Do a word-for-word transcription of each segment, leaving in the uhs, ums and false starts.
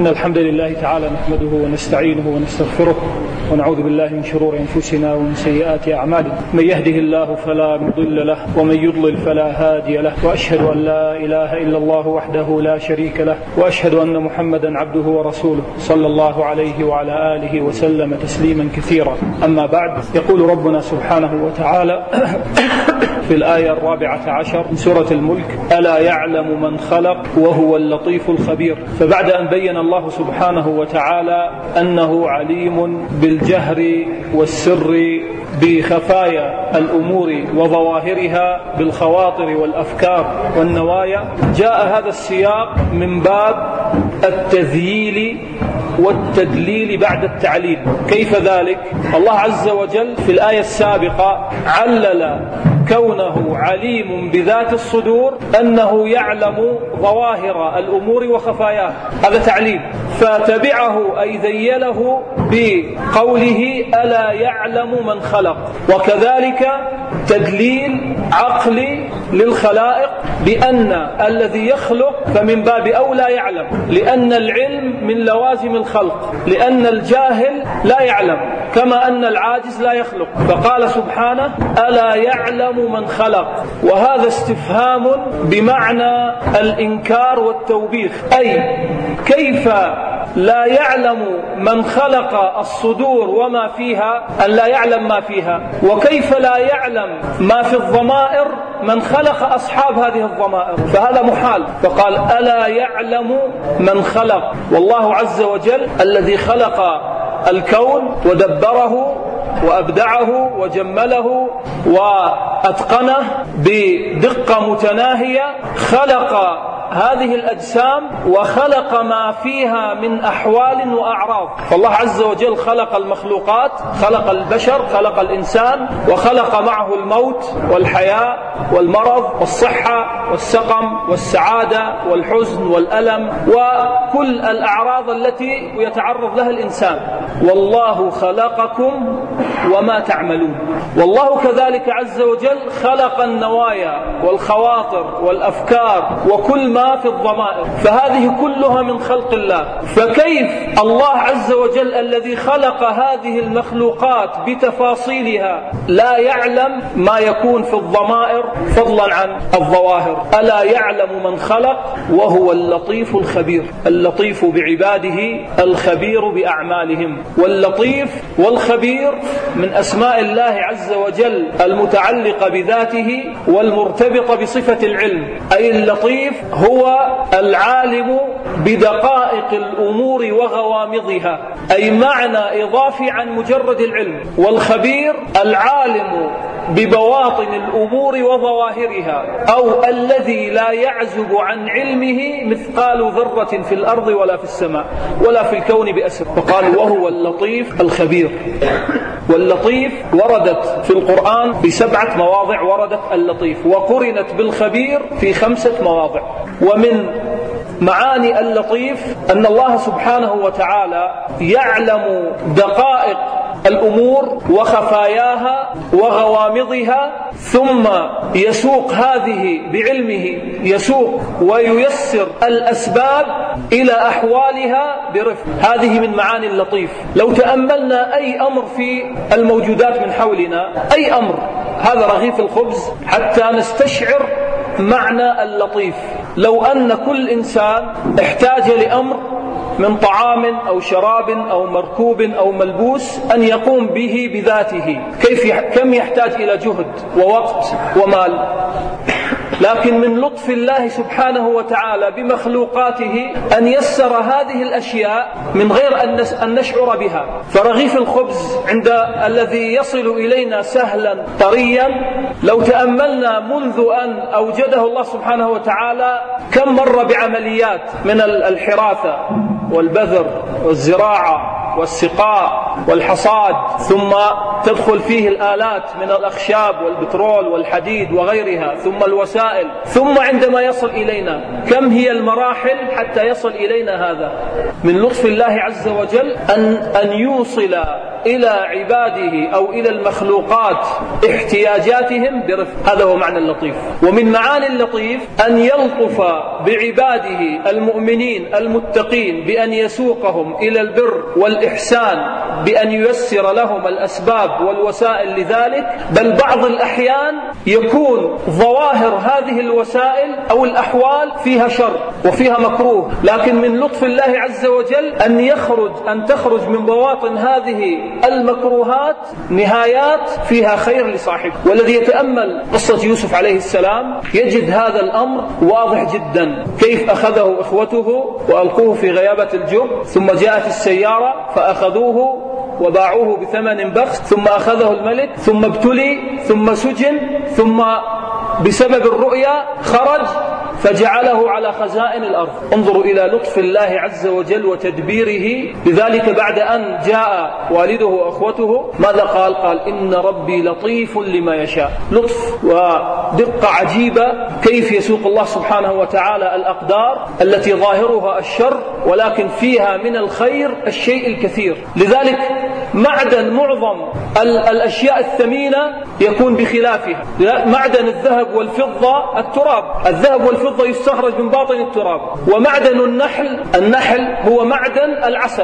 إن الحمد لله تعالى نحمده ونستعينه ونستغفره ونعوذ بالله من شرور أنفسنا ومن سيئات أعمالنا. من يهده الله فلا مضل له ومن يضلل فلا هادي له، وأشهد أن لا إله إلا الله وحده لا شريك له، وأشهد أن محمدا عبده ورسوله صلى الله عليه وعلى آله وسلم تسليما كثيرا. أما بعد، يقول ربنا سبحانه وتعالى في الآية الرابعة عشر من سورة الملك: ألا يعلم من خلق وهو اللطيف الخبير. فبعد أن بين الله سبحانه وتعالى أنه عليم بالجهر والسر بخفايا الأمور وظواهرها، بالخواطر والأفكار والنوايا، جاء هذا السياق من باب التذييل والتدليل بعد التعليل. كيف ذلك؟ الله عز وجل في الآية السابقة علل كونه عليم بذات الصدور أنه يعلم ظواهر الأمور وخفاياها، هذا تعليل. فتبعه أي ذيله بقوله: ألا يعلم من خلق. وكذلك تدليل عقلي للخلائق بأن الذي يخلق فمن باب أولى يعلم، لأن العلم من لوازم الخلق، لأن الجاهل لا يعلم كما أن العاجز لا يخلق. فقال سبحانه: ألا يعلم من خلق، وهذا استفهام بمعنى الإنكار والتوبيخ، أي كيف لا يعلم من خلق الصدور وما فيها أن لا يعلم ما فيها، وكيف لا يعلم ما في الضمائر من خلق أصحاب هذه الضمائر، فهذا محال. فقال: ألا يعلم من خلق. والله عز وجل الذي خلق الكون ودبره وأبدعه وجمله وأتقنه بدقة متناهية، خلق هذه الأجسام وخلق ما فيها من أحوال وأعراض. فالله عز وجل خلق المخلوقات، خلق البشر، خلق الإنسان، وخلق معه الموت والحياة والمرض والصحة والسقم والسعادة والحزن والألم وكل الأعراض التي يتعرض لها الإنسان. والله خلقكم وما تعملون. والله كذلك عز وجل خلق النوايا والخواطر والأفكار وكل ما في الضمائر، فهذه كلها من خلق الله. فكيف الله عز وجل الذي خلق هذه المخلوقات بتفاصيلها لا يعلم ما يكون في الضمائر فضلا عن الظواهر؟ ألا يعلم من خلق وهو اللطيف الخبير. اللطيف بعباده، الخبير بأعمالهم. واللطيف والخبير من أسماء الله عز وجل المتعلقة بذاته والمرتبطة بصفة العلم. أي اللطيف هو العالم بدقائق الأمور وغوامضها، أي معنى إضافي عن مجرد العلم. والخبير العالم ببواطن الأمور وظواهرها، أو الذي لا يعزب عن علمه مثقال ذرة في الأرض ولا في السماء ولا في الكون بأسر. فقال: وهو اللطيف الخبير. واللطيف وردت في القرآن بسبعة مواضع، وردت اللطيف وقرنت بالخبير في خمسة مواضع. ومن معاني اللطيف أن الله سبحانه وتعالى يعلم دقائق الأمور وخفاياها وغوامضها، ثم يسوق هذه بعلمه، يسوق وييسر الأسباب إلى أحوالها برفق. هذه من معاني اللطيف. لو تأملنا أي أمر في الموجودات من حولنا، أي أمر، هذا رغيف الخبز، حتى نستشعر معنى اللطيف. لو أن كل إنسان احتاج لأمر من طعام أو شراب أو مركوب أو ملبوس أن يقوم به بذاته، كيف كم يحتاج إلى جهد ووقت ومال. لكن من لطف الله سبحانه وتعالى بمخلوقاته أن يسر هذه الأشياء من غير أن نشعر بها. فرغيف الخبز عند الذي يصل إلينا سهلا طريا، لو تأملنا منذ أن أوجده الله سبحانه وتعالى كم مر بعمليات من الحراثة والبذر والزراعة والسقاء والحصاد، ثم تدخل فيه الآلات من الأخشاب والبترول والحديد وغيرها، ثم الوسائل، ثم عندما يصل إلينا كم هي المراحل حتى يصل إلينا هذا. من لطف الله عز وجل أن, أن يوصل إلى عباده أو إلى المخلوقات احتياجاتهم برفق. هذا هو معنى اللطيف. ومن معاني اللطيف أن يلطف بعباده المؤمنين المتقين بأن يسوقهم إلى البر والإحسان، بأن ييسر لهم الأسباب والوسائل لذلك، بل بعض الأحيان يكون ظواهر هذه الوسائل أو الأحوال فيها شر وفيها مكروه، لكن من لطف الله عز وجل أن يخرج أن تخرج من بواطن هذه المكروهات نهايات فيها خير لصاحبه. والذي يتأمل قصة يوسف عليه السلام يجد هذا الأمر واضح جدا، كيف أخذه إخوته وألقوه في غيابة الجب، ثم جاءت السيارة فأخذوه وباعوه بثمن بخس، ثم أخذه الملك، ثم ابتلي، ثم سجن، ثم بسبب الرؤيا خرج فجعله على خزائن الأرض. انظروا إلى لطف الله عز وجل وتدبيره. لذلك بعد أن جاء والده وأخوته ماذا قال؟ قال إن ربي لطيف لما يشاء. لطف ودقة عجيبة كيف يسوق الله سبحانه وتعالى الأقدار التي ظاهرها الشر ولكن فيها من الخير الشيء الكثير. لذلك معدن معظم الأشياء الثمينة يكون بخلافها. معدن الذهب والفضة التراب، الذهب والفضة يستخرج من باطن التراب. ومعدن النحل النحل هو معدن العسل،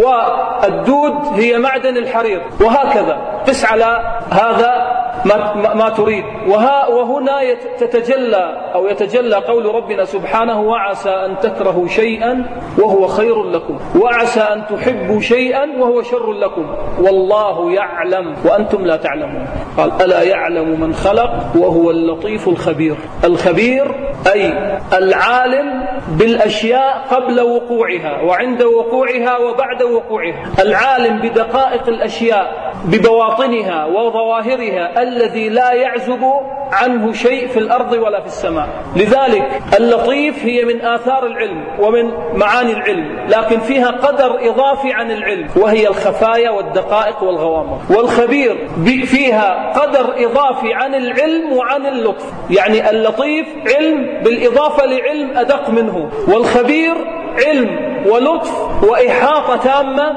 والدود هي معدن الحرير، وهكذا قس على هذا ما, ما تريد. وها وهنا تتجلى أو يتجلى قول ربنا سبحانه وعسى أن تكرهوا شيئا وهو خير لكم، وعسى أن تحبوا شيئا وهو شر لكم، والله يعلم وأنتم لا تعلمون. قال ألا يعلم من خلق وهو اللطيف الخبير. الخبير أي العالم بالأشياء قبل وقوعها وعند وقوعها وبعد وقوعها، العالم بدقائق الأشياء ببواطنها وظواهرها الذي لا يعزب عنه شيء في الأرض ولا في السماء. لذلك اللطيف هي من آثار العلم ومن معاني العلم، لكن فيها قدر إضافي عن العلم وهي الخفايا والدقائق والغوامض. والخبير فيها قدر إضافي عن العلم وعن اللطف، يعني اللطيف علم بالإضافة لعلم أدق منه، والخبير علم ولطف وإحاطة تامة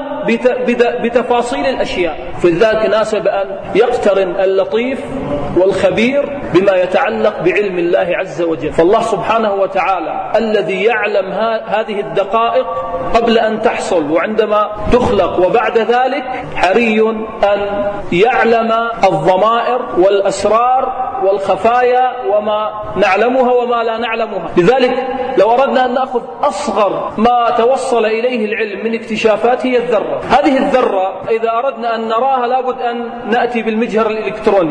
بتفاصيل الأشياء. فلذلك ناسب أن يقترن اللطيف والخبير بما يتعلق بعلم الله عز وجل. فالله سبحانه وتعالى الذي يعلم هذه الدقائق قبل أن تحصل وعندما تخلق وبعد ذلك، حري أن يعلم الضمائر والأسرار والخفايا وما نعلمها وما لا نعلمها. لذلك لو أردنا أن نأخذ أصغر ما توصل إليه العلم من اكتشافات هي الذرة. هذه الذرة إذا أردنا أن نراها لابد أن نأتي بالمجهر الإلكتروني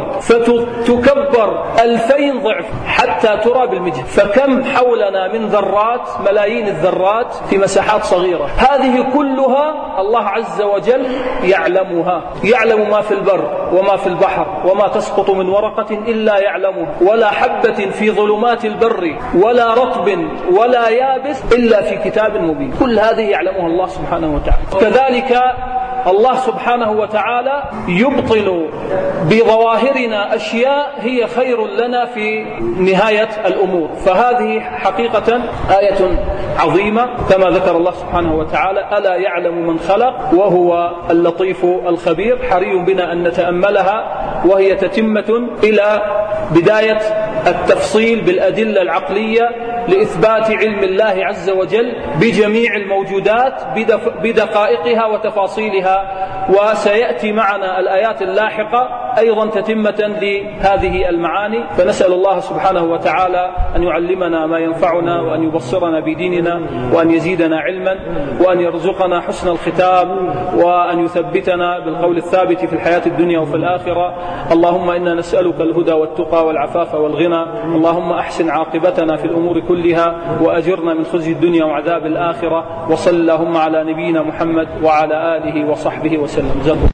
فتكبر ألفين ضعف حتى ترى بالمجهر. فكم حولنا من ذرات، ملايين الذرات في مساحات صغيرة. هذه كلها الله عز وجل يعلمها، يعلم ما في البر وما في البحر وما تسقط من ورقة إلا يعلمها، ولا حبة في ظلمات البر ولا رطب ولا يابس إلا في كتاب مبين. كل هذه يعلمها الله سبحانه وتعالى. كذلك الله سبحانه وتعالى يبطل بظواهرنا أشياء هي خير لنا في نهاية الأمور. فهذه حقيقة آية عظيمة كما ذكر الله سبحانه وتعالى ألا يعلم من خلق وهو اللطيف الخبير. حري بنا أن نتأملها وهي تتمة إلى بداية التفصيل بالأدلة العقلية لإثبات علم الله عز وجل بجميع الموجودات بدقائقها وتفاصيلها. وسيأتي معنا الآيات اللاحقة أيضا تتمة لهذه المعاني. فنسأل الله سبحانه وتعالى أن يعلمنا ما ينفعنا وأن يبصرنا بديننا وأن يزيدنا علما وأن يرزقنا حسن الختام وأن يثبتنا بالقول الثابت في الحياة الدنيا وفي الآخرة. اللهم إنا نسألك الهدى والتقى والعفاف والغنى. اللهم أحسن عاقبتنا في الأمور كلها وأجرنا من خزي الدنيا وعذاب الآخرة. وصل اللهم على نبينا محمد وعلى آله وصحبه وسلم.